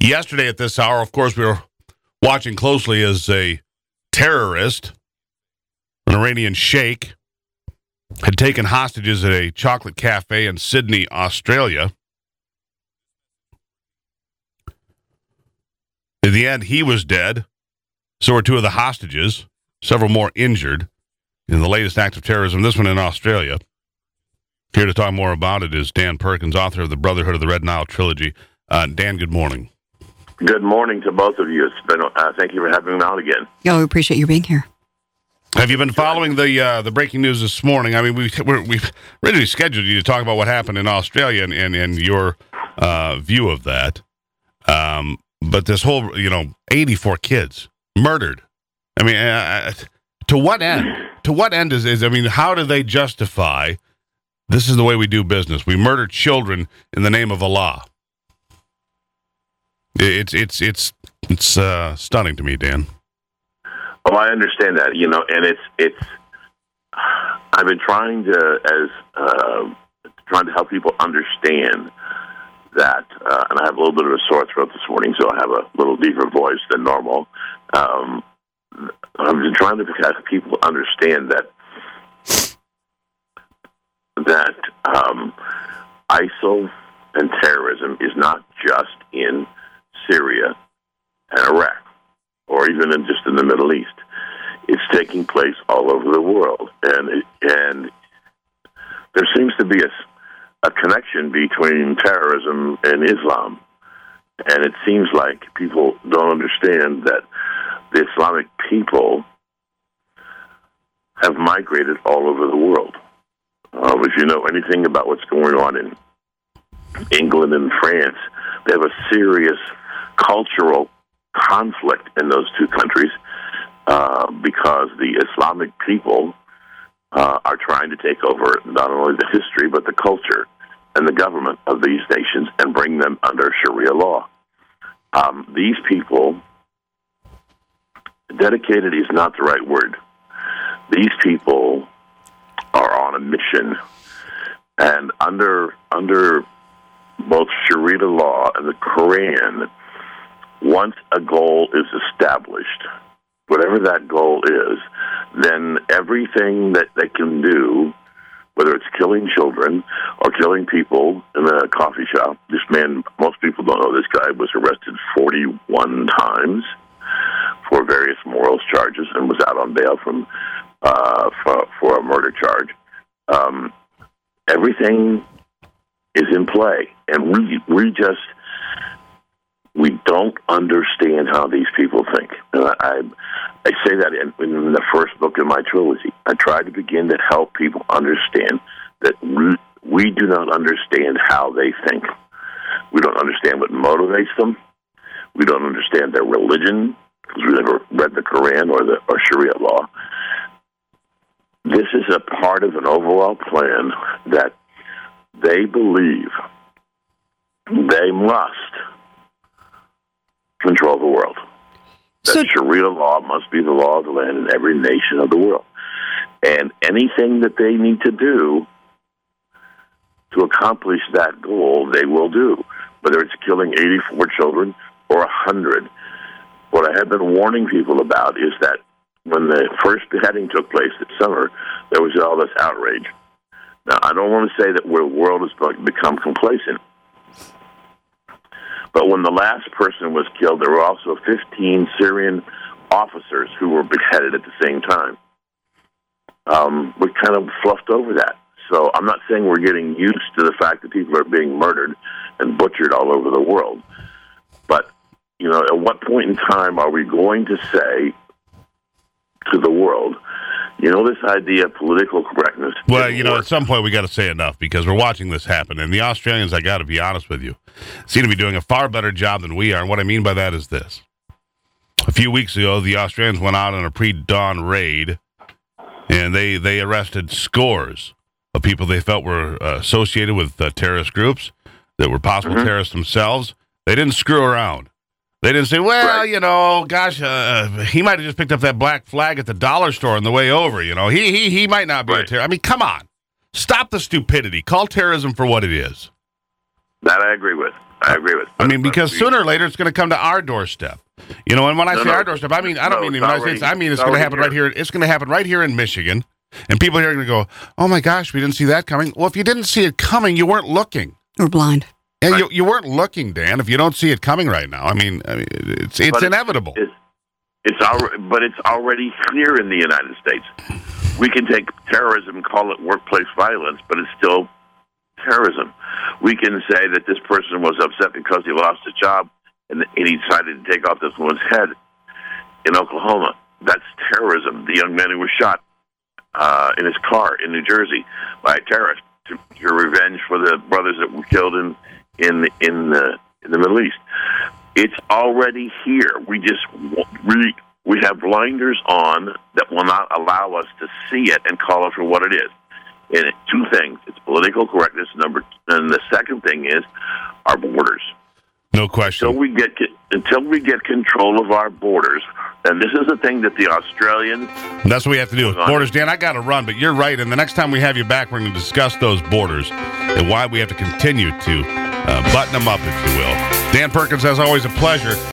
Yesterday at this hour, of course, we were watching closely as a terrorist, an Iranian sheikh, had taken hostages at a chocolate cafe in Sydney, Australia. In the end, he was dead. So were two of the hostages, several more injured in the latest act of terrorism, this one in Australia. Here to talk more about it is Dan Perkins, author of the Brotherhood of the Red Nile trilogy. Dan, good morning. Good morning to both of you. Thank you for having me on again. Oh, we appreciate you being here. Have you been following the breaking news this morning? I mean, we've originally scheduled you to talk about what happened in Australia and your view of that. But this whole, 84 kids murdered. I mean, to what end? To what end is I mean, how do they justify this is the way we do business? We murder children in the name of Allah. It's stunning to me, Dan. Oh, I understand that, and it's. I've been trying to help people understand that, and I have a little bit of a sore throat this morning, so I have a little deeper voice than normal. I've been trying to have people understand that ISIL and terrorism is not just in Syria and Iraq, or even just in the Middle East. It's taking place all over the world, and there seems to be a connection between terrorism and Islam, and it seems like people don't understand that the Islamic people have migrated all over the world. If you know anything about what's going on in England and France, they have a serious cultural conflict in those two countries because the Islamic people are trying to take over not only the history but the culture and the government of these nations and bring them under Sharia law. These people, dedicated is not the right word. These people are on a mission, and under both Sharia law and the Quran, once a goal is established, whatever that goal is, then everything that they can do, whether it's killing children or killing people in a coffee shop. This man, most people don't know, this guy was arrested 41 times for various morals charges and was out on bail for a murder charge. Everything is in play, and we don't understand how these people think. And I say that in the first book in my trilogy. I try to begin to help people understand that we do not understand how they think. We don't understand what motivates them. We don't understand their religion, because we never read the Quran or Sharia law. This is a part of an overall plan that they believe they must control the world. That Sharia law must be the law of the land in every nation of the world. And anything that they need to do to accomplish that goal, they will do, whether it's killing 84 children or 100. What I have been warning people about is that when the first beheading took place this summer, there was all this outrage. Now, I don't want to say that the world is going to become complacent, but when the last person was killed, there were also 15 Syrian officers who were beheaded at the same time. We kind of fluffed over that. So I'm not saying we're getting used to the fact that people are being murdered and butchered all over the world. But, at what point in time are we going to say to the world, this idea of political correctness? Well, at some point we got to say enough, because we're watching this happen. And the Australians, I got to be honest with you, seem to be doing a far better job than we are. And what I mean by that is this. A few weeks ago, the Australians went out on a pre-dawn raid, and they arrested scores of people they felt were associated with terrorist groups, that were possible terrorists themselves. They didn't screw around. They didn't say, well, he might have just picked up that black flag at the dollar store on the way over. He might not be a terrorist. I mean, come on. Stop the stupidity. Call terrorism for what it is. That I agree with. I agree with. I mean, because sooner or later it's going to come to our doorstep. And when I say our doorstep, I mean I don't mean the United States. I mean it's going to happen right here. It's going to happen right here in Michigan, and people here are going to go, "Oh my gosh, we didn't see that coming." Well, if you didn't see it coming, you weren't looking. Or blind. Yeah, right. you weren't looking, Dan. If you don't see it coming right now, I mean it's inevitable. It's already here in the United States. We can take terrorism and call it workplace violence, but it's still terrorism. We can say that this person was upset because he lost a job and he decided to take off this woman's head in Oklahoma. That's terrorism. The young man who was shot in his car in New Jersey by a terrorist to revenge for the brothers that were killed in the Middle East. It's already here. We have blinders on that will not allow us to see it and call it for what it is. And two things: it's political correctness. And the second thing is our borders. No question. Until we get control of our borders, and this is the thing that the Australians. That's what we have to do with borders, Dan. I got to run, but you're right. And the next time we have you back, we're going to discuss those borders and why we have to continue to button them up, if you will. Dan Perkins, as always, a pleasure.